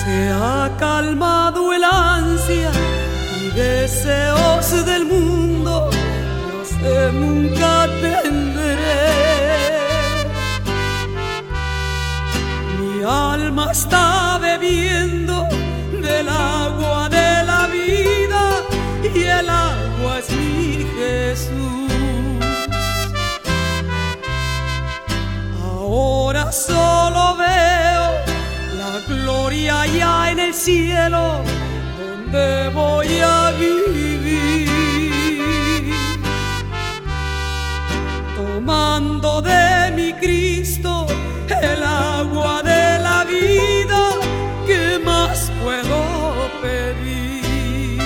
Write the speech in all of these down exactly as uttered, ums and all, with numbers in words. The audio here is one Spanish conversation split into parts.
que ha calmado el ansia y deseos del mundo, no sé, nunca tendré. Mi alma está bebiendo del agua de la vida y el agua es mi Jesús. Ahora solo veo la gloria ya en el cielo, donde voy a vivir, tomando de mi Cristo el agua de la vida. ¿Qué más puedo pedir?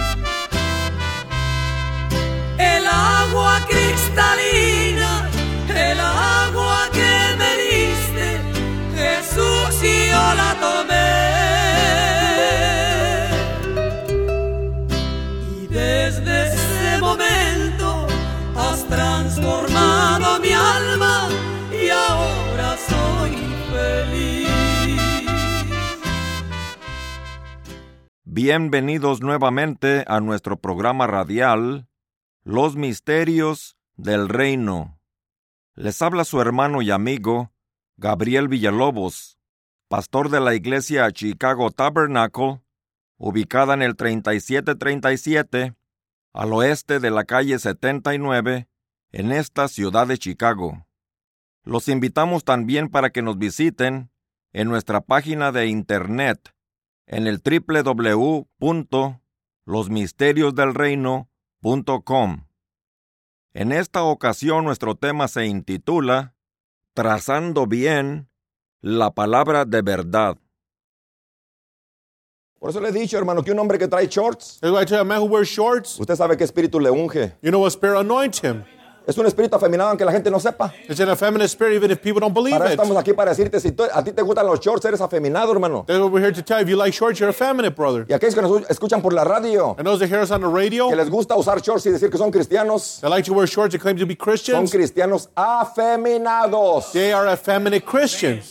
El agua cristalina, el agua que me diste, Jesús, y yo la tomé. Y desde ese momento has transformado mi alma y ahora soy feliz. Bienvenidos nuevamente a nuestro programa radial, Los Misterios del Reino. Les habla su hermano y amigo, Gabriel Villalobos, pastor de la iglesia Chicago Tabernacle, ubicada en el treinta y siete treinta y siete, al oeste de la calle setenta y nueve, en esta ciudad de Chicago. Los invitamos también para que nos visiten en nuestra página de internet, en el doble u doble u doble u punto los misterios del reino punto com. En esta ocasión nuestro tema se intitula Trazando bien la palabra de verdad. Por eso le he dicho, hermano, que un hombre que trae shorts, That's why I tell a man who wears shorts, usted sabe qué espíritu le unge. you know what spirit anoints him. Es un espíritu afeminado aunque la gente no sepa. It's an effeminate spirit even if people don't believe Para eso it. estamos aquí para decirte, si tú- a ti te gustan los shorts, eres afeminado, hermano. That's what we're here to tell you. If you like shorts, you're effeminate, brother. Y aquellos que nos escuchan por la radio, And those that hear us on the radio, que les gusta usar shorts y decir que son cristianos, that like to wear shorts and claim to be son Christians, cristianos afeminados. they are effeminate Christians.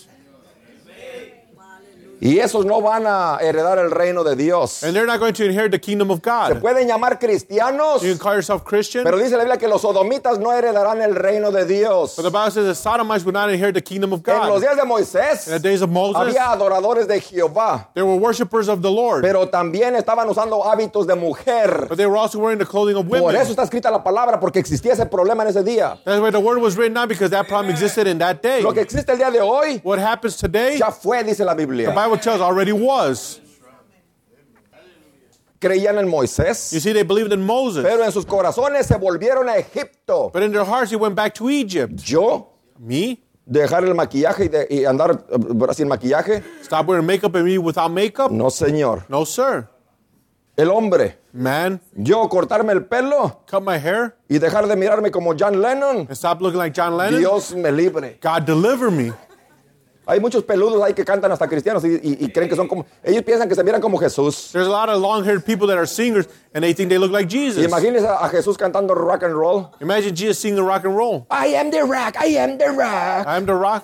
Y esos no van a heredar el reino de Dios. And they're not going to inherit the kingdom of Se God. pueden llamar cristianos, You can call yourself Christian, pero dice la Biblia que los sodomitas no heredarán el reino de Dios. but the Bible says that Sodomites would not inherit the kingdom of En los God. días de Moisés In the days of Moses, había adoradores de Jehová, they were worshipers of the Lord, pero también estaban usando hábitos de mujer. but they were also wearing the clothing of Por women. eso está escrita la palabra, porque existía ese problema en ese día. That's why the word was written down, because that problem existed in that day. Lo que existe el día de hoy What happens today, ya fue, dice la the Biblia. Bible tells already was. Creían en Moisés, You see, they believed in Moses, pero en sus corazones se volvieron a Egipto. but in their hearts, they went back to Egypt. Yo, Me? dejar el maquillaje y, de- y andar eh, sin maquillaje, Stop wearing makeup and me without makeup? no señor. No, sir. El hombre, Man, yo cortarme el pelo cut my hair y dejar de mirarme como John Lennon, and stop looking like John Lennon? Dios me libre. God deliver me. Hay muchos peludos ahí que cantan hasta cristianos y, y- y creen que son como, ellos piensan que se miran como Jesús. There's a lot of long-haired people that are singers, and they think they look like Y Jesus. imagínense a, a Jesús cantando rock and roll. Imagine Jesus singing the rock and roll. I am the rock, I am the rock. I am the rock.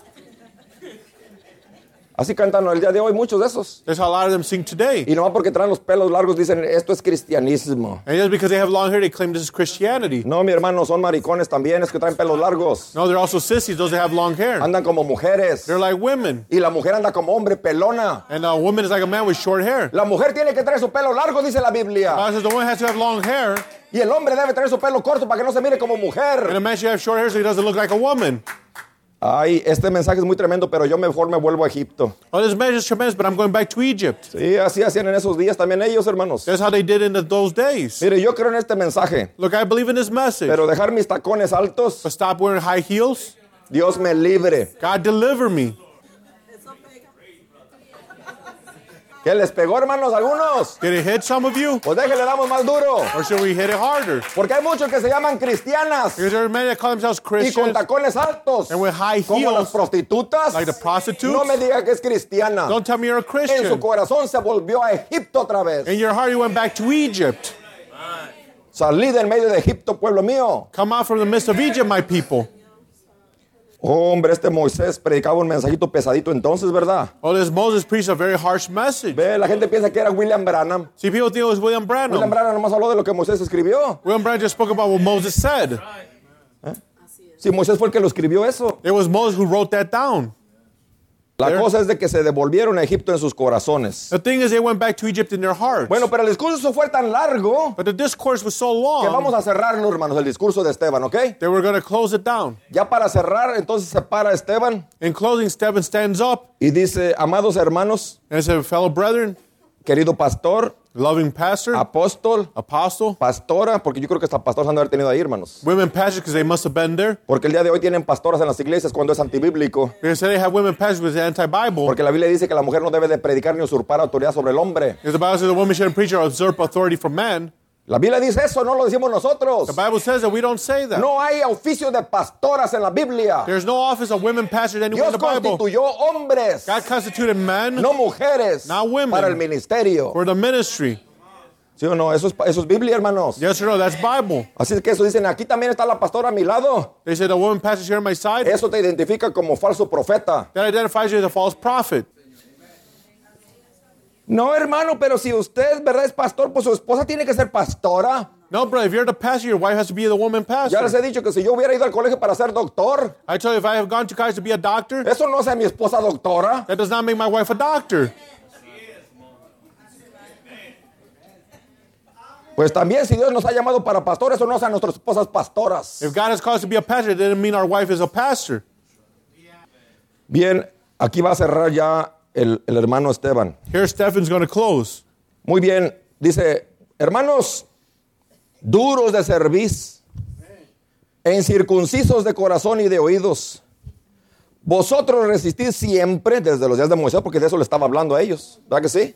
Así cantan el día de hoy muchos de esos. There's how a lot of them sing today. Y nomás porque traen los pelos largos dicen, esto es cristianismo. And just because they have long hair, they claim this is Christianity. No, mi hermano, son maricones también, es que traen pelos largos. No, they're also sissies, those that have long hair. Andan como mujeres. They're like women. Y la mujer anda como hombre, pelona. And a woman is like a man with short hair. La mujer tiene que traer su pelo largo, dice la The Biblia. Bible says the woman has to have long hair, Y el hombre debe traer su pelo corto para que no se mire como and mujer. a man should have short hair so he doesn't look like a woman. Ay, este mensaje es muy tremendo, pero yo mejor me vuelvo a Egipto. Oh, this message is tremendous, but I'm going back to Egypt. Sí, así hacían en esos días también ellos, hermanos. That's how they did in the, those days. Mire, yo creo en este mensaje, Look, I believe in this message. pero dejar mis tacones altos, But stop wearing high heels. Dios me libre. God deliver me. ¿Qué les pegó, hermanos, algunos? Did it hit some of you? Pues déjenle damos más duro. Or should we hit it harder? Porque hay muchos que se llaman cristianas Because there are many that call themselves y con Christians tacones altos, and with high como las heels. prostitutas. like the prostitutes. No me diga que es cristiana. Don't tell me you're a En su Christian. corazón se volvió a Egipto otra vez. In your heart, you went back to Egypt. Salí del medio de Egipto, pueblo mío. Come out from the midst of Egypt, my people. Hombre, este Moisés predicaba un mensajito pesadito entonces, ¿verdad? Oh, this Moses preached a very harsh message. Ve, la gente piensa que era William Branham. See, people think it was William William Branham. Branham nomás habló de lo que Moisés escribió. William Branham just spoke about what Moses said. Sí, Moisés fue el que lo escribió eso. It was Moses who wrote that down. La There. cosa es de que se devolvieron a Egipto en sus corazones. The thing is, they went back to Egypt in their hearts. Bueno, pero el discurso fue tan largo But the discourse was so que vamos long, a cerrarlo, hermanos, el discurso de Esteban, ¿ok? they were going to close it down. Ya para cerrar, entonces se para Esteban In closing, Stephen stands up y dice, amados hermanos, and said, fellow brethren, querido pastor, loving pastor, apóstol, apostle, pastora, porque yo creo que hasta pastores han de haber tenido ahí, hermanos. women pastors, because they must have been there. Porque el día de hoy tienen pastoras en las iglesias cuando es antibíblico. Because they have women pastors with anti-Bible. Porque la Biblia dice que la mujer no debe de predicar ni usurpar autoridad sobre el hombre. Because the Bible says a woman shouldn't preach or usurp authority from man. La Biblia dice eso, no lo decimos nosotros. The Bible says that we don't say that. No hay oficio de pastoras en la Biblia. There's no office of women pastors anywhere in Dios the Bible. constituyó hombres, God constituted men no mujeres, Not women. para el ministerio. for the ministry. ¿Sí o no? Eso es, eso es Biblia, hermanos. Yes or no? That's Bible. Así es que eso dicen, aquí también está la pastora a mi lado. They said the woman pastor here on my side. Eso te identifica como falso profeta. That identifies you as a false prophet. No, hermano, pero si usted, ¿verdad?, es pastor, pues su esposa tiene que ser pastora. No, brother, if you're the pastor, your wife has to be the woman pastor. Ya les he dicho que si yo hubiera ido al colegio para ser doctor, I tell you, if I have gone to college to be a doctor, eso no hace a mi esposa doctora. that does not make my wife a doctor. Pues también si Dios nos ha llamado para pastores, eso no hace a nuestras esposas pastoras. If God has called us to be a pastor, it doesn't mean our wife is a pastor. Bien, aquí va a cerrar ya el, el hermano Esteban. Here, Stephen's going to close. Muy bien, dice, hermanos, duros de cerviz, e incircuncisos de corazón y de oídos, vosotros resistís siempre, desde los días de Moisés, porque de eso le estaba hablando a ellos, ¿verdad que sí?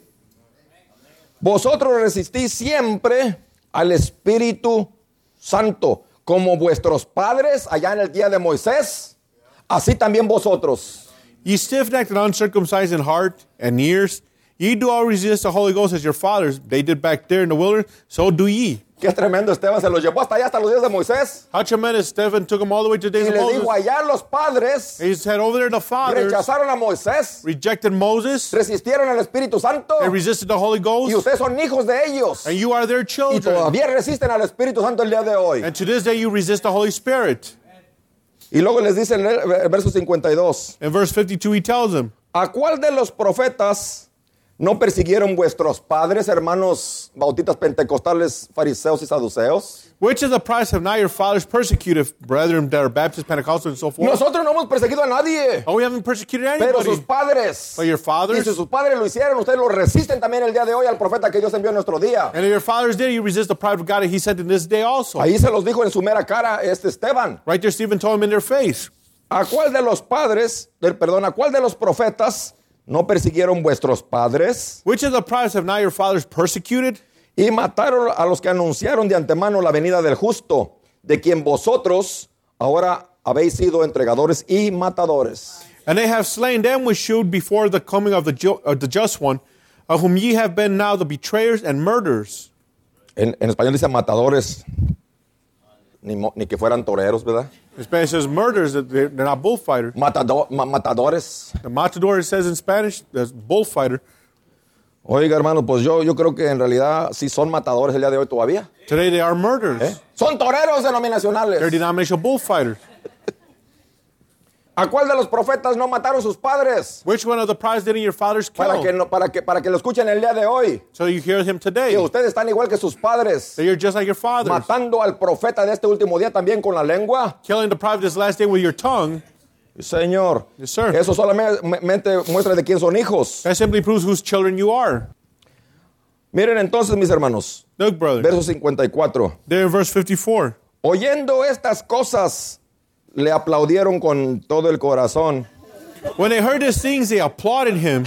Vosotros resistís siempre al Espíritu Santo, como vuestros padres allá en el día de Moisés, así también vosotros. Ye stiff-necked and uncircumcised in heart and ears, ye do all resist the Holy Ghost as your fathers, they did back there in the wilderness, so do ye. Qué tremendo, Esteban se los llevó hasta allá, hasta los días de Moisés. How tremendous. Stephen took them all the way to the days Y of les Moses. dijo, allá los padres He said over there the fathers rechazaron a Moisés, rejected Moses, resistieron al Espíritu Santo, they resisted the Holy y Ghost, ustedes son hijos de ellos. and you are their Y children. todavía resisten al Espíritu Santo el día de hoy. And to this day you resist the Holy Spirit. Y luego les dice en el verso cincuenta y dos, In verse fifty-two he tells them, ¿a cuál de los profetas no persiguieron vuestros padres, hermanos bautistas, pentecostales, fariseos y saduceos? which of the prophets have not your fathers persecuted, brethren that are Baptists, Pentecostals, and so forth? Nosotros no hemos perseguido a nadie, Oh, we haven't persecuted pero sus anybody. padres. But your Y fathers, si sus padres lo hicieron, ustedes lo resisten también el día de hoy al profeta que Dios envió en nuestro día. and if your fathers did, you resist the prophet of God that he sent in this day also. Ahí se los dijo en su mera cara este Esteban. Right there, Stephen told him in their face. ¿A cuál de los padres, del- perdón, a cuál de los profetas no persiguieron vuestros padres Which of the prophets have not your fathers persecuted? y mataron a los que anunciaron de antemano la venida del justo, de quien vosotros ahora habéis sido entregadores y matadores? And they have slain them which shewed before the coming of the, ju- of the just one, of whom ye have been now the betrayers and murderers. En, en español dice matadores, ni, mo- ni que fueran toreros, ¿verdad? In Spanish it says murderers, that they're they're not bullfighters. Matado- ma- matadores. The matador, it says in Spanish, that's bullfighter. Oiga, hermano, pues yo, yo creo que en realidad sí son matadores el día de hoy todavía. Today they are murderers. ¿Eh? Son toreros They're denominacionales. denominational bullfighters. ¿A cuál de los profetas no mataron sus padres? Which one of the prophets didn't your fathers Para que, kill? no- para, que, para que lo escuchen el día de hoy. So you hear him today. Que ustedes están igual que sus padres, That you're just like your fathers. matando al profeta de este último día también con la lengua. Killing the prophet this last day with your tongue. Señor, Yes, sir. eso solamente muestra de quién son hijos. That simply proves whose children you are. Miren entonces, mis hermanos, Look, brother. verso cincuenta y cuatro. There in verse fifty-four. Oyendo estas cosas, le aplaudieron con todo el corazón. When they heard these things, they applauded him.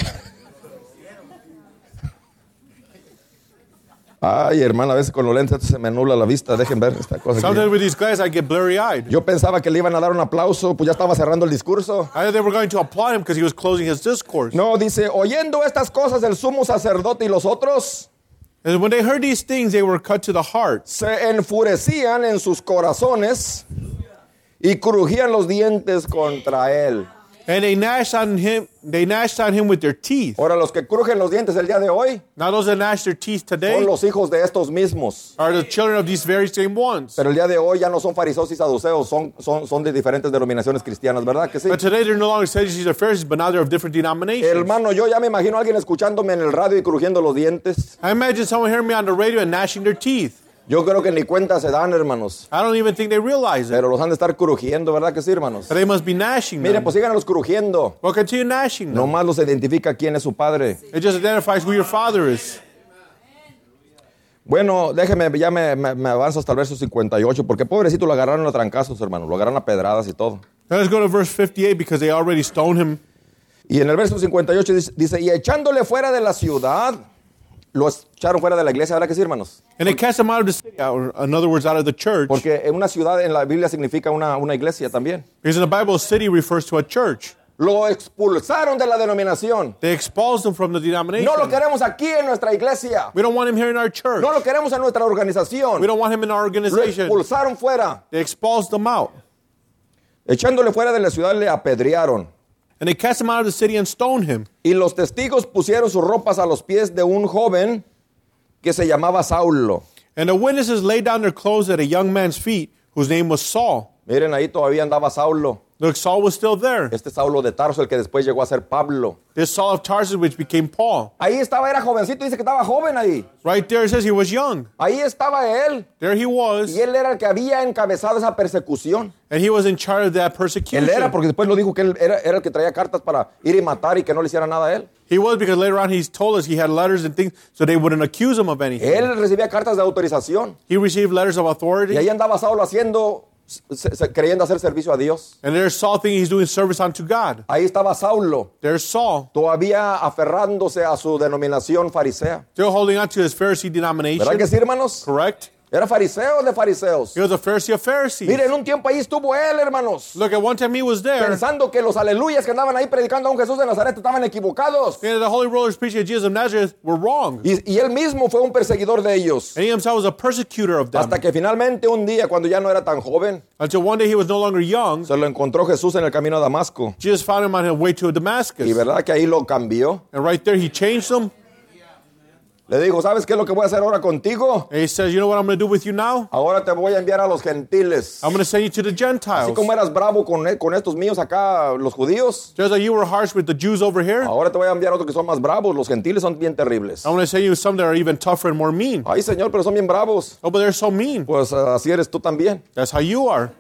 Ay, hermano, a veces con los lentes se me nubla la vista. Dejen ver esta cosa. Sometimes aquí. with these guys, I get blurry-eyed. Yo pensaba que le iban a dar un aplauso, pues ya estaba cerrando el discurso. I thought they were going to applaud him because he was closing his discourse. No, dice, oyendo estas cosas el sumo sacerdote y los otros, And when they heard these things, they were cut to the heart. se enfurecían en sus corazones y crujían los dientes contra él. And they gnashed on him, they gnashed on him with their teeth. Ahora, los que crujen los dientes el día de hoy Now those that gnash their teeth today son los hijos de estos mismos. are the children of these very same ones. Pero el día de hoy ya no son fariseos y saduceos, son, son, son de diferentes denominaciones cristianas, ¿verdad que sí? But today they're no longer Sadducees or Pharisees, but now they're of different denominations. Hermano, yo ya me imagino a alguien escuchándome en el radio y crujiendo los dientes. I imagine someone hearing me on the radio and gnashing their teeth. Yo creo que ni cuenta se dan, hermanos. I don't even think they realize it. Pero los han de estar crujiendo, ¿verdad que sí, hermanos? But they must be gnashing Mire, them. pues síganlos crujiendo. Well, continue gnashing them. Nomás los identifica quién es su padre. It just identifies who your father is. Bueno, déjeme, ya me, me, me avanzo hasta el verso cincuenta y ocho, porque pobrecito lo agarraron a trancazos, hermano. Lo agarraron a pedradas y todo. Now let's go to verse fifty-eight because they already stoned him. Y en el verso cincuenta y ocho dice, dice, y echándole fuera de la ciudad, lo echaron fuera de la iglesia, ¿verdad que sí, hermanos? And they cast him out of the city, or in other words, out of the church. Porque en una ciudad en la Biblia significa una, una iglesia también. Because in the Bible, a city refers to a church. Lo expulsaron de la denominación. They expulsed him from the denomination. No lo queremos aquí en nuestra iglesia. We don't want him here in our church. No lo queremos en nuestra organización. We don't want him in our Lo organization. expulsaron fuera. They expulsed him out. Echándole fuera de la ciudad le apedrearon. And they cast him out of the city and stoned him. Y los testigos pusieron sus ropas a los pies de un joven que se llamaba Saulo. And the witnesses laid down their clothes at a young man's feet, whose name was Saul. Miren, ahí todavía andaba Saulo. Look, Saul was still there. Este Saulo de Tarso, el que después llegó a ser Pablo. This Saul of Tarsus, which became Paul. Ahí estaba, era jovencito, dice que estaba joven ahí. Right there it says he was young. Ahí estaba él. There he was. Y él era el que había encabezado esa persecución. And he was in charge of that persecution. Él era, porque después lo dijo que él era, era el que traía cartas para ir y matar y que no le hiciera nada a él. He was, because later on he's told us he had letters and things so they wouldn't accuse him of anything. Él recibía cartas de autorización. He received letters of authority. Y ahí andaba Saulo haciendo, se, se, creyendo hacer servicio a Dios. And there's Saul thinking he's doing service unto God. Ahí estaba Saulo, There's Saul, todavía aferrándose a su denominación farisea. still holding on to his Pharisee denomination. ¿Verdad que sí, hermanos? Correct? Era fariseo de fariseos. He was a Pharisee of Pharisees. Mire, en un tiempo ahí estuvo él, hermanos, Look, at one time he was there. pensando que los aleluyas que andaban ahí predicando a un Jesús de Nazaret estaban equivocados. And the holy rollers preaching of Jesus of Nazareth were wrong. Y, y él mismo fue un perseguidor de ellos. And he himself was a persecutor of them. Hasta que finalmente un día, cuando ya no era tan joven, Until one day he was no longer young, se lo encontró Jesús en el camino a Damasco. Jesus found him on his way to Damascus. Y verdad que ahí lo cambió. And right there he changed him. Le dijo, ¿sabes qué es lo que voy a hacer ahora contigo? And he says, you know what I'm going to do with you now? Ahora te voy a enviar a los gentiles. I'm going to send you to the Así Gentiles. como eras bravo con, con estos míos acá, los judíos, Just like you were harsh with the Jews over here, ahora te voy a enviar a otros que son más bravos. Los gentiles son bien terribles. I'm going to send you some that are even tougher and more mean. Ay, Señor, pero son bien bravos. Oh, but they're so mean. Pues uh, así eres tú también. That's how you are.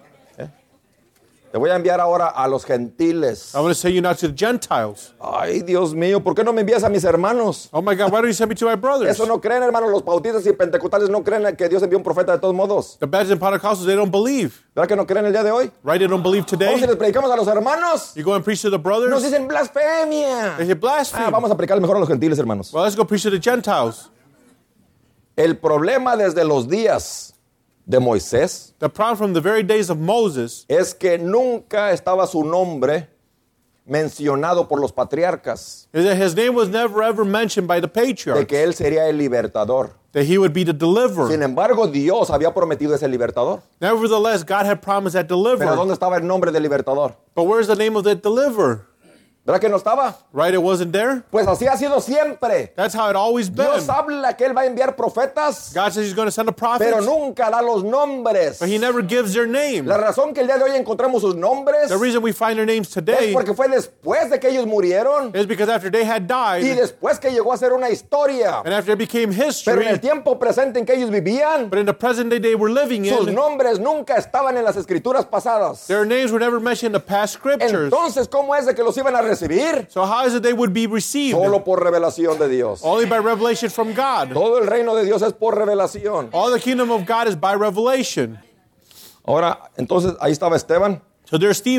Te voy a enviar ahora a los gentiles. I'm going to send you now to the Gentiles. Ay, Dios mío, ¿por qué no me envías a mis hermanos? Oh my God, why don't you send me to my brothers? Eso no creen, hermanos. Los bautistas y pentecostales no creen que Dios envió un profeta de todos modos. The Baptists and Pentecostals, they don't believe. ¿Verdad que no creen el día de hoy? Right? They don't believe Vamos, si today. les predicamos a los hermanos, You go and preach to the nos brothers. dicen blasfemia. They say blasphemy. Ah, vamos a predicar mejor a los gentiles, hermanos. Well, let's go preach to the Gentiles. El problema desde los días de Moisés The problem from the very days of Moses es que nunca estaba su nombre mencionado por los patriarcas, is that his name was never ever mentioned by the de patriarchs, que él sería el libertador. that he would be the Sin deliverer. embargo, Dios había prometido ese libertador. Nevertheless, God had promised that Pero deliverer. ¿dónde estaba el nombre del libertador? But where's the name of that deliverer? ¿Verdad que no estaba? Right? It wasn't there. Pues así ha sido siempre. That's how it always been. Dios habla que él va a enviar profetas, God says he's going to send a prophet, pero nunca da los nombres. but he never gives their name. La razón que el día de hoy encontramos sus nombres The reason we find their names es today porque fue después de que ellos murieron is because after they had y died, después que llegó a ser una historia. and after it became Pero history, en el tiempo presente en que ellos vivían, but in the present day they were living sus in, nombres nunca estaban en las escrituras pasadas. their names were never mentioned in the past scriptures. Entonces, ¿cómo es de que los iban a recibir? So how is it they would be received? Solo por revelación de Dios. Only by revelation from God. Todo el reino de Dios es por revelación. All the kingdom of God is by revelation. Ahora, entonces, ahí estaba Esteban. So there's Stephen.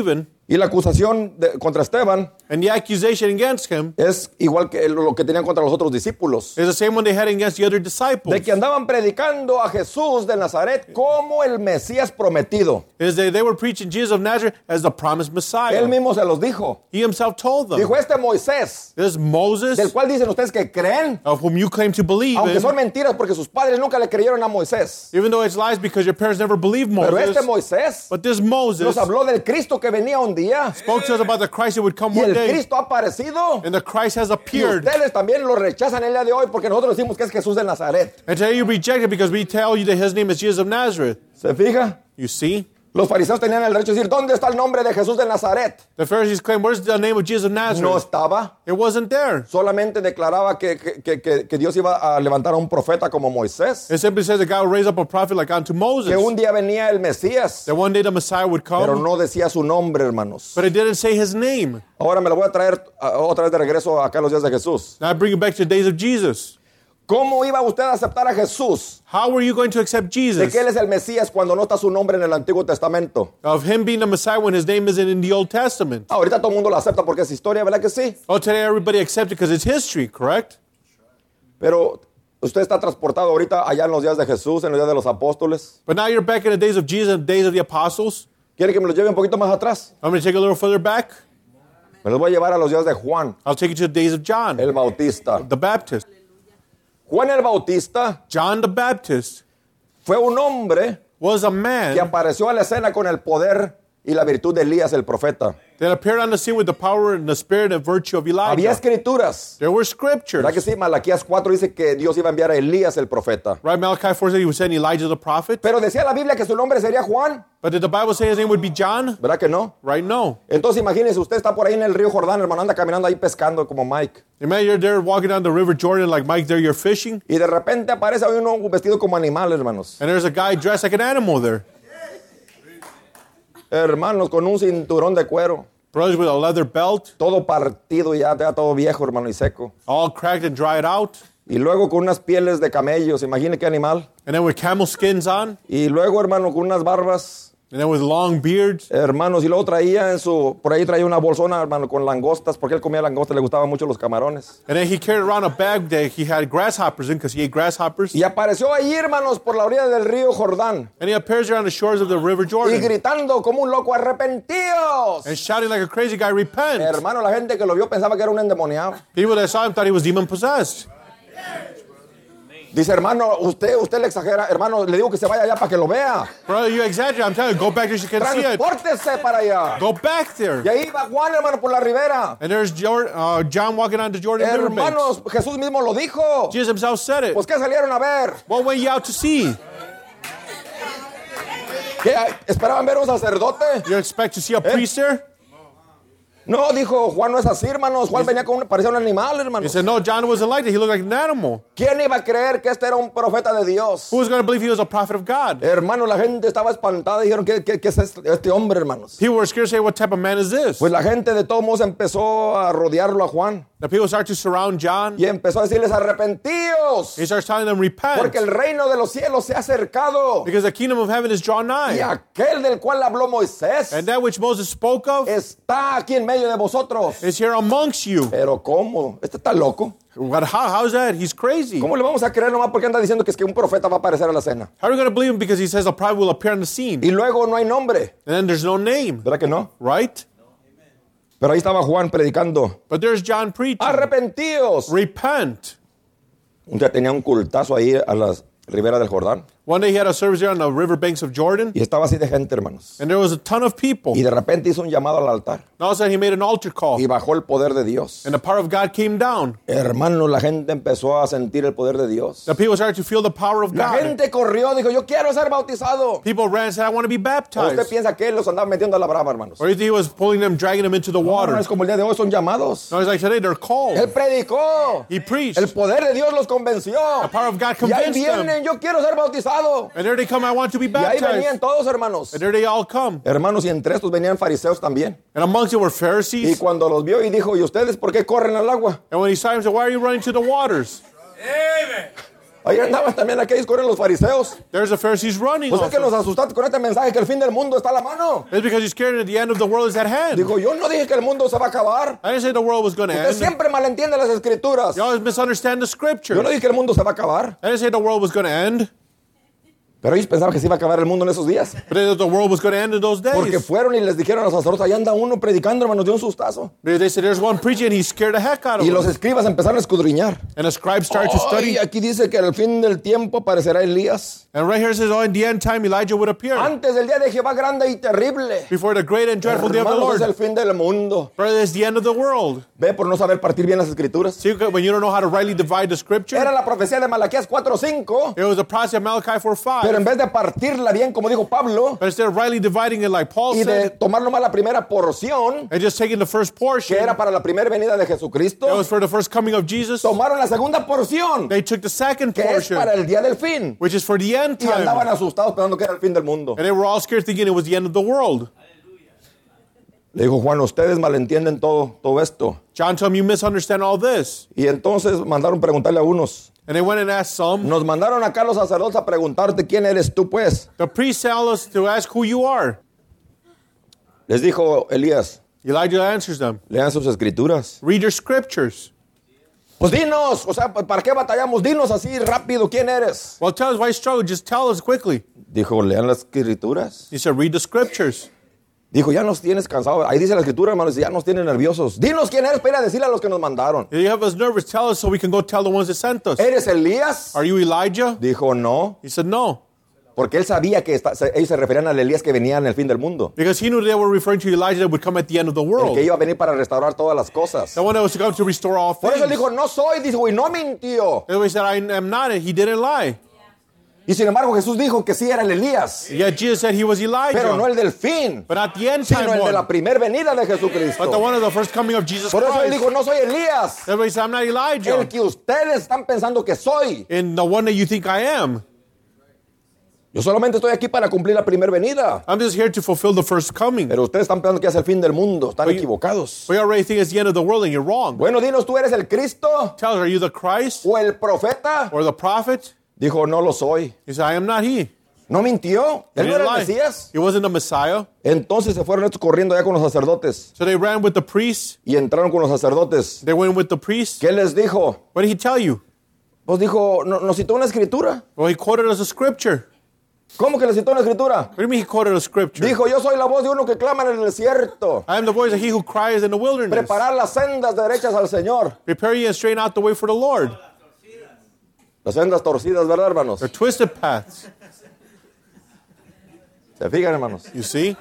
Y la acusación de- contra Esteban And the accusation against him es igual que lo que tenían contra los otros discípulos. is the same one they had against the other disciples. De que andaban predicando a Jesús de Nazaret como el Mesías prometido. Is that they were preaching Jesus of Nazareth as the promised Messiah. Él mismo se los dijo. He himself told them. Dijo, este Moisés, This Moses, del cual dicen ustedes que creen, of whom you claim to believe aunque in, son mentiras porque sus padres nunca le creyeron a Moisés. even though it's lies because your parents never believed Pero Moses. este Moisés But this Moses nos habló del Cristo que venía un día. spoke to us about the Christ that would come Y one el day. Cristo ha aparecido. And the Christ has Y appeared. ustedes también lo rechazan el día de hoy porque nosotros decimos que es Jesús de Nazaret. And today you reject it because we tell you that his name is Jesus of Nazareth. ¿Se fija? You see? Los fariseos tenían el derecho de decir, ¿dónde está el nombre de Jesús de Nazaret? The Pharisees claim, where's the name of Jesus of No Nazareth? estaba. It wasn't there. Solamente declaraba que, que, que- que, que Dios iba a levantar a un profeta como Moisés. It simply says that God will raise up a prophet like unto Moses. Que un día venía el Mesías. That one day the Messiah would come. Pero no decía su nombre, hermanos. But it didn't say his name. Ahora me lo voy a traer uh, otra vez de regreso acá a los días de Jesús. Now I bring you back to the days of Jesus. ¿Cómo iba usted a aceptar a Jesús? How were you going to accept De Jesus? que Él es el Mesías cuando no está su nombre en el Antiguo Testamento. Of him being the Messiah when his name isn't in the Old Testament. Ahorita todo el mundo lo acepta porque es historia, ¿verdad que sí? Oh, today everybody accepts it because it's history, correct? Pero usted está transportado ahorita allá en los días de Jesús, en los días de los apóstoles. But now you're back in the days of Jesus and the days of the apostles. ¿Quiere que me los lleve un poquito más atrás? I'm going to take a little further back. Me los voy a llevar a los días de Juan, I'll take you to the days of John, el Bautista. the Baptist. Juan el Bautista John the Baptist fue un hombre was a que man apareció a la escena con el poder y la virtud de Elías el profeta. that appeared on the scene with the power and the spirit and virtue of Había Elijah. escrituras. There were scriptures. ¿Verdad que sí? Malaquías cuatro dice que Dios iba a enviar a Elías el profeta. Right, Malachi four said he was sending Elijah the prophet. Pero decía la Biblia que su nombre sería Juan. But did the Bible say his name would be John? ¿Verdad que no? Right, no. Entonces imagínese, usted está por ahí en el río Jordán, hermano, anda caminando ahí pescando como Mike. Imagine you're there walking down the river Jordan like Mike there, you're fishing. Y de repente aparece ahí uno vestido como animal, hermanos. And there's a guy dressed like an animal there. Hermanos, con un cinturón de cuero. Brothers with a leather belt, Todo partido ya, ya todo viejo, hermano, y seco. all cracked and dried out. Y luego con unas pieles de camellos, imagine qué animal. And then with camel skins on. Y luego, hermano, con unas barbas. And then with long beards. Hermanos, y luego traía en su, por ahí traía una bolsona, hermano, con langostas, porque él comía langostas, le gustaban mucho los camarones. And then he carried around a bag that he had grasshoppers in because he ate grasshoppers. Y apareció ahí, hermanos, por la orilla del río Jordán. And he appears there on the shores of the river Y Jordan. gritando como un loco, arrepentíos. And shouting like a crazy guy, repent. Hermano, la gente que lo vio pensaba que era un endemoniado. People that saw him thought he was demon possessed. Dice, hermano, usted, usted le exagera. Hermano, le digo que se vaya allá para que lo vea. Brother, you exaggerate. I'm telling you, go back there so you can see it. Transpórtese para allá. Go back Y there. ahí va Juan, hermano, por la ribera. And there's Jor- uh, John walking on the Jordan River banks. Hermanos, Jesús mismo lo dijo. Jesus himself said it. Pues, ¿qué salieron a ver? What went you out to see? ¿Qué? ¿Esperaban ver un sacerdote? You expect to see a priest there? No, dijo, Juan no es así, hermanos. Juan venía con un, parecía un animal, He hermanos. said, no, John wasn't like that. He looked like an animal. ¿Quién iba a creer que este era un profeta de Dios? Who was going to believe he was a prophet of God? Hermanos, la gente estaba espantada y dijeron, ¿qué, qué, qué es este, este hombre, hermanos? People were scared to say, what type of man is this? Pues la gente de todos modos empezó a rodearlo a Juan The people start to surround John. y empezó a decirles, arrepentíos, He starts telling them, repent. porque el reino de los cielos se ha acercado. Because the kingdom of heaven is drawn Y nigh. aquel del cual habló Moisés And that which Moses spoke of está aquí en medio de vosotros. is here amongst you. Pero ¿cómo? Este está loco. What, how, how's that? He's crazy. ¿Cómo le vamos a creer nomás porque anda diciendo que es que un profeta va a aparecer a la cena? How are you going to believe him because he says a prophet will appear on the scene? Y luego no hay nombre. And then there's no name, ¿Verdad que no? right? Pero ahí estaba Juan predicando. But there's John preaching. Arrepentíos. Repent. Un día tenía un cultazo ahí a la ribera del Jordán. One day he had a service there on the river banks of Jordan, Y estaba así de gente, hermanos. and there was a ton of people. Y de repente hizo un llamado al altar. And all of a sudden he made an altar call, Y bajó el poder de Dios. and the power of God came down. Hermanos, la gente empezó a sentir el poder de Dios. The people started to feel the power of La God. gente corrió, dijo, yo quiero ser bautizado. People ran and said, I want to be ¿O usted baptized. piensa que él los andaba metiendo a la brava, hermanos? Or you think he was pulling them, dragging them into the No, water? no es como el día de hoy, son llamados. No, it's like today they're Él called. predicó. He preached. El poder de Dios los convenció. The power of God Y ahí convinced them. vienen, yo quiero ser bautizado. And there they come, I want to be Y ahí venían baptized. todos, hermanos. And there they all come. Hermanos, y entre estos venían fariseos también. And amongst them were Y Pharisees. cuando los vio y dijo, ¿y ustedes por qué corren al agua? And when he saw him, he said, why are you running to the waters? Ahí andaban también aquellos con los fariseos. There's the Pharisees running. Pues es que Also. nos asustaste con este mensaje que el fin del mundo está a la mano. It's because you're scared that the end of the world is at hand. Digo, yo no dije que el mundo se va a acabar. I didn't say the world was going to Usted end. siempre malentiende las escrituras. You always misunderstand the Yo scriptures. no dije que el mundo se va a acabar. I didn't say the world was going to end, Pero ellos pensaban que se iba a acabar el mundo en esos días. but that the world was going to end in those Porque days. fueron y les dijeron a los sacerdotes, allá anda uno predicando, hermanos, de un sustazo. They they said there's one preaching and he scared the heck out of Y los them. escribas empezaron a escudriñar. And the scribes started to Ay, study. aquí dice que al fin del tiempo aparecerá Elías. And right here it says, oh, in the end time Elijah would appear. Antes del día de Jehová grande y terrible. Before the great and dreadful day of the Hermanos, es el Lord. fin del mundo. Brother, it's the end of the world. Ve por no saber partir bien las escrituras. See, when you don't know how to rightly divide the scripture, Era la profecía de Malaquías cuatro cinco. it was a prophecy of Malachi four Pero en five. vez de partirla bien, como dijo Pablo, But instead of rightly dividing it like Paul y de said, tomar nomás la primera porción, and just taking the first que portion, era para la primera venida de Jesucristo, that was for the first coming of Jesus, tomaron la segunda porción, they took the second que es portion, para el día del fin. which is for the end Y andaban time. asustados pensando que era el fin del mundo. And they were all scared thinking it was the end of the world. Le dijo Juan, ustedes malentienden todo, todo esto. John told him, you misunderstand all this. Y entonces mandaron preguntarle a unos. And they went and asked some. Nos mandaron acá los sacerdotes a preguntarte quién eres tú, pues. The priests tell us to ask who you are. Les dijo Elías, Elijah answers them, lean sus escrituras. read your scriptures. Pues dinos, o sea, ¿para qué batallamos? Dinos así rápido quién eres. Well, tell us why you struggle. Just tell us quickly. Dijo, lean las escrituras. He said, read the scriptures. Dijo, ya nos tienes cansados. Ahí dice la escritura, hermanos, ya nos tienen nerviosos. Dinos quién eres para ir a decirle a los que nos mandaron. If you have us nervous, tell us so we can go tell the ones that sent us. ¿Eres Elías? Are you Elijah? Dijo, no. He said, no. Porque él sabía que esta- se- ellos se referían al Elías que venía en el fin del mundo. Because he knew they were referring to Elijah that would come at the end of the El world. que iba a venir para restaurar todas las cosas. The one that was to come to restore all Por eso él things. dijo, no soy. Dijo, y no mintió. And he said, I am not it. He didn't lie. Y sin embargo Jesús dijo que sí era el Elías. Yet Jesus said he was Elijah. Pero no el del fin, But not the end time sino el de one. la primer venida de But the Jesucristo. one of the first coming of Jesus Por eso él Christ. dijo, no soy Elías. Everybody said, I'm not Elijah. El que ustedes están pensando que soy. And the one that you think I am. Yo solamente estoy aquí para cumplir la primera venida. I'm just here to fulfill the first coming. Pero ustedes están pensando que es el fin del mundo. Están But you- equivocados. We already think it's the end of the world and you're wrong. Bueno, dinos, ¿tú eres el Cristo Tell us, are you the Christ o el profeta? or the prophet? Dijo, no lo soy. He said, I am not he. ¿No mintió? He ¿Él no didn't era el lie. Mesías? He wasn't the Messiah. Entonces se fueron estos corriendo allá con los sacerdotes. So they ran with the priests. Y entraron con los sacerdotes. They went with the priests. ¿Qué les dijo? What did he tell you? Pues dijo, no- nos citó una escritura. Well, he quoted us a scripture. ¿Cómo que le citó una escritura? What do you mean he quoted a scripture? Dijo, yo soy la voz de uno que clama en el desierto. I am the voice of he who cries in the wilderness. Preparar las sendas derechas al Señor. Prepare ye and straighten out the way for the Lord. Las sendas torcidas, ¿verdad, hermanos? They're twisted paths. ¿Se fijan, hermanos? You see?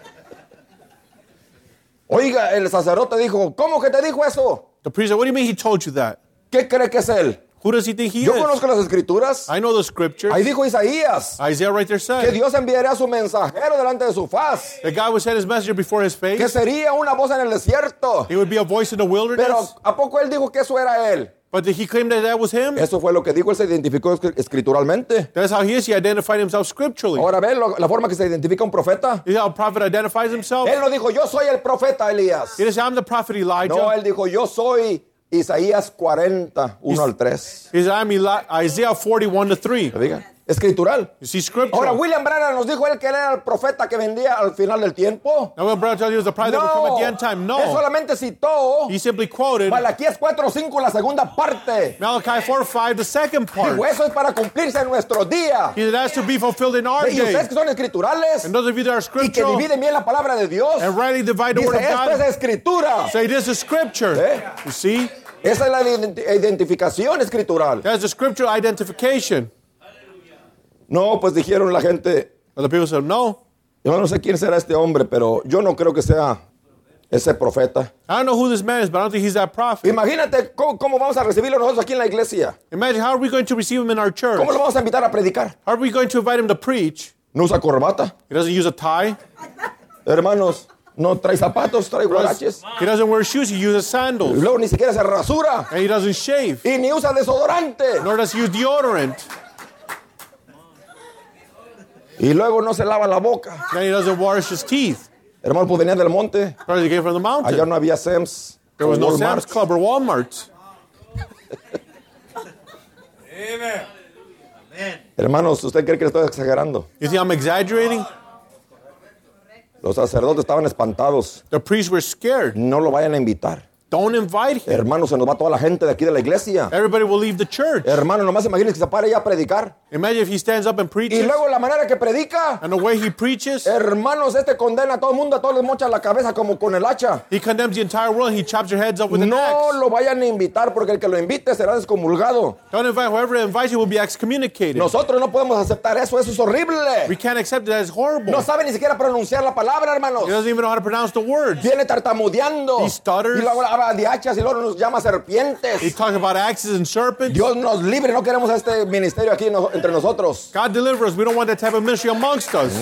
Oiga, el sacerdote dijo, ¿cómo que te dijo eso? The priest said, what do you mean he told you that? ¿Qué cree que es él? Who does he think he Yo is? conozco las escrituras. I know the scriptures. Ahí dijo Isaías Isaiah right there que said Dios enviaría a su mensajero delante de su faz, that God would send his messenger before his que face. sería una voz en el desierto. He would be a voice in the Pero wilderness. ¿a poco él dijo que eso era él? But did he claim that that was him? Eso fue lo que dijo, él se identificó escri- escrituralmente. That's how he is. He identified himself scripturally. Ahora ven lo- la forma que se identifica un profeta. You know how a prophet identifies himself? Él no dijo, yo soy el profeta Elías. He didn't say, I'm the prophet Elijah. No, él dijo, yo soy Isaías cuarenta, uno al tres. He said, I'm Eli- Isaiah forty-one to three. ¿Se fijan? Escritural. You see, Ahora, scripture. William Branham nos dijo él que él era el profeta que vendía al final del tiempo. Now, when brother tells you it was the prophet that would come at No, the end time, él no. solamente citó He simply quoted Malaquías cuatro cinco, la segunda parte. Malachi four five, the second part. Digo, eso es para cumplirse en nuestro día. He said, that's to be fulfilled in our Y ustedes day. que son escriturales And those of you that are y que scriptural dividen bien la palabra de Dios, and rightly divide the dice, word of esto es God, escritura. say this is scripture. ¿Eh? You see? Esa es la ident- identificación escritural. That's the scriptural identification. No, pues dijeron la gente, But the people said, no. yo no sé quién será este hombre, pero yo no creo que sea ese profeta. I don't know who this man is, but I don't think he's that prophet. Imagínate cómo, cómo vamos a recibirlo nosotros aquí en la iglesia. Imagine, how are we going to receive him in our church? ¿Cómo lo vamos a invitar a predicar? How are we going to invite him to preach? No usa corbata. He doesn't use a tie. Hermanos, no trae zapatos, trae guaraches. He doesn't wear shoes. He uses Y sandals. luego ni siquiera se rasura. And he doesn't shave. Y ni usa desodorante. Nor does he use deodorant. Y luego no se lava la boca. Then he doesn't wash his teeth. Hermano, pues venía del monte. Probably he came from the mountain. Allá no había Sam's. There was o no Walmart. Sam's Club or Walmart. Hermanos, ¿usted cree que estoy exagerando? You think I'm exaggerating? Los sacerdotes estaban espantados. The priests were scared. No lo vayan a invitar. Don't invite him. Hermanos, se nos va toda la gente de aquí de la iglesia. Everybody will leave the church. Hermano, nomás imagínense que se pare ya a predicar. Imagine if he stands up and Y preaches, luego la manera que predica. and the way he preaches, Hermanos, este condena a todo el mundo, a todos les mocha la cabeza como con el hacha. he condemns the entire world and he chops your heads up with an No axe. lo vayan a invitar porque el que lo invite será descomulgado. Don't invite whoever invites you will be excommunicated. Nosotros no podemos aceptar eso, eso es horrible. We can't accept it. That is horrible. No sabe ni siquiera pronunciar la palabra, hermanos. He doesn't even know how to pronounce the words. Viene tartamudeando. He stutters. Y luego habla de hachas y luego nos llama He serpientes. talks about axes and serpents. Dios nos libre, no queremos a este ministerio aquí no- entre nosotros. God deliver us. We don't want that type of ministry amongst us.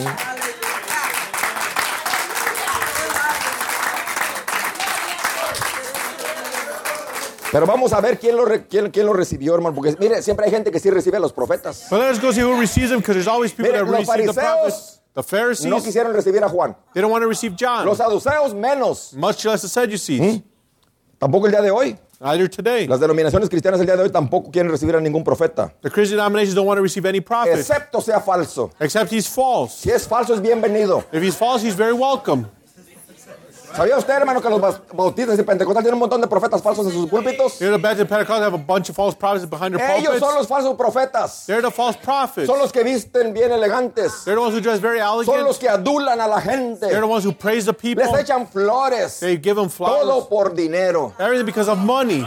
Pero vamos a ver quién lo, re- quién, quién lo recibió, hermano. Porque mire, siempre hay gente que sí recibe a los profetas. But let's go see who receives them, because there's always people Mire, that los receive the fariseos prophets. The Pharisees, No quisieron recibir a Juan. they don't want to receive John. Los saduceos menos. Much less the Sadducees. Tampoco el día de hoy. Neither today. Las denominaciones cristianas el día de hoy tampoco quieren recibir a ningún profeta. The Christian denominations don't want to receive any prophet, Excepto sea falso. except he's false. Si es falso es bienvenido. If he's false, he's very welcome. ¿Sabía usted, hermano, que los bas- bautistas y pentecostales tienen un montón de profetas falsos en sus púlpitos? Here, the Baptist Pentecostals have a bunch of false prophets behind their Ellos pulpits. son los falsos profetas. They're the false prophets. Son los que visten bien elegantes. They're the ones who dress very Son elegant. los que adulan a la gente. They're the ones who praise the people. Les echan flores. They give them flowers. Todo por dinero. Everything because of money.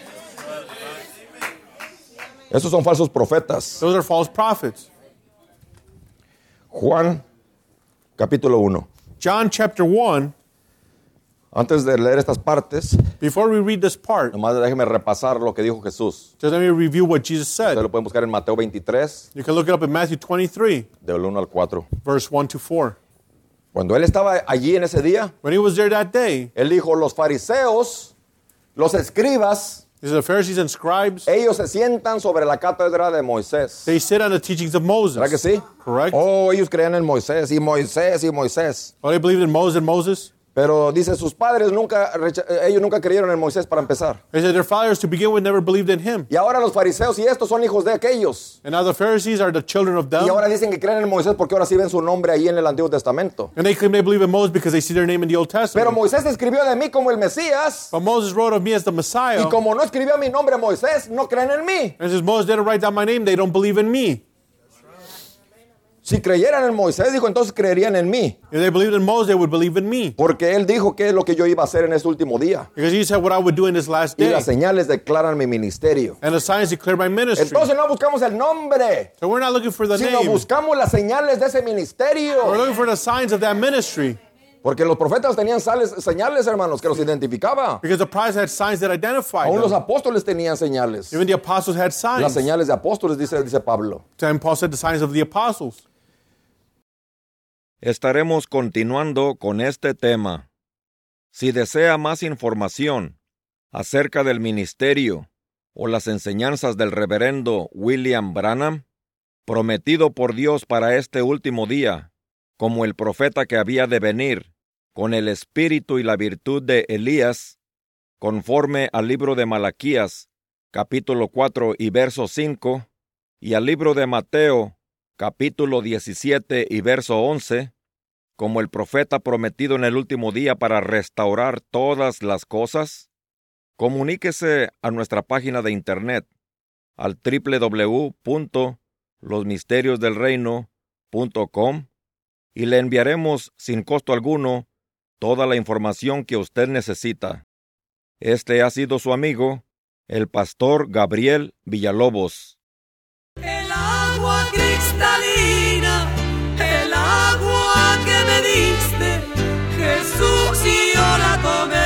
Esos son falsos profetas. Those are false prophets. Juan, capítulo uno. John chapter one, Antes de leer estas partes, before we read this part, nomás déjeme repasar lo que dijo Jesús. just let me review what Jesus Ustedes said. lo pueden buscar en Mateo veintitrés, You can look it up in Matthew twenty-three, del uno al cuatro. verse one to four. Cuando él estaba allí en ese día, When he was there that day, él dijo, los fariseos, los escribas, he said, the Pharisees and scribes, ellos se sientan sobre la cátedra de Moisés. they sit on the teachings of Moses. ¿Verdad que sí? Correct. Oh, ellos creían en Moisés y Moisés y Moisés. Oh, they believed in Moses and Moses. Pero dice, sus padres nunca, recha- ellos nunca creyeron en Moisés para empezar. They said their fathers to begin with never believed in him. Y ahora los fariseos y estos son hijos de aquellos. And now the Pharisees are the children of them. Y ahora dicen que creen en Moisés porque ahora sí ven su nombre ahí en el Antiguo Testamento. And they claim they believe in Moses because they see their name in the Old Pero Testament. Moisés escribió de mí como el Mesías. But Moses wrote of me as the Messiah. Y como no escribió mi nombre Moisés, no creen en mí. And since Moses didn't write down my name, they don't believe in me. Si creyeran en Moisés, dijo, entonces creerían en mí. If they believed in Moses, they would believe in me. Porque él dijo que es lo que yo iba a hacer en este último día. Because he said what I would do in this last Y day. las señales declaran mi ministerio. And the signs declare my ministry. Entonces no buscamos el nombre, So we're not looking for the sino name. buscamos las señales de ese We're ministerio. looking for the signs of that ministry. Porque los profetas tenían sales- señales, hermanos, que los identificaba. Because the prophets had signs that identified Aún los them. apóstoles tenían señales. Even the apostles had Las signs. señales de apóstoles, dice, dice Pablo. And Paul said the signs of the apostles. Estaremos continuando con este tema. Si desea más información acerca del ministerio o las enseñanzas del reverendo William Branham, prometido por Dios para este último día, como el profeta que había de venir, con el espíritu y la virtud de Elías, conforme al libro de Malaquías, capítulo cuatro y verso cinco, y al libro de Mateo, capítulo diecisiete y verso once, como el profeta prometido en el último día para restaurar todas las cosas, comuníquese a nuestra página de internet al doble u doble u doble u punto los misterios del reino punto com y le enviaremos sin costo alguno toda la información que usted necesita. Este ha sido su amigo, el pastor Gabriel Villalobos. El agua cristalina, el agua que me diste, Jesús, y yo la tomé.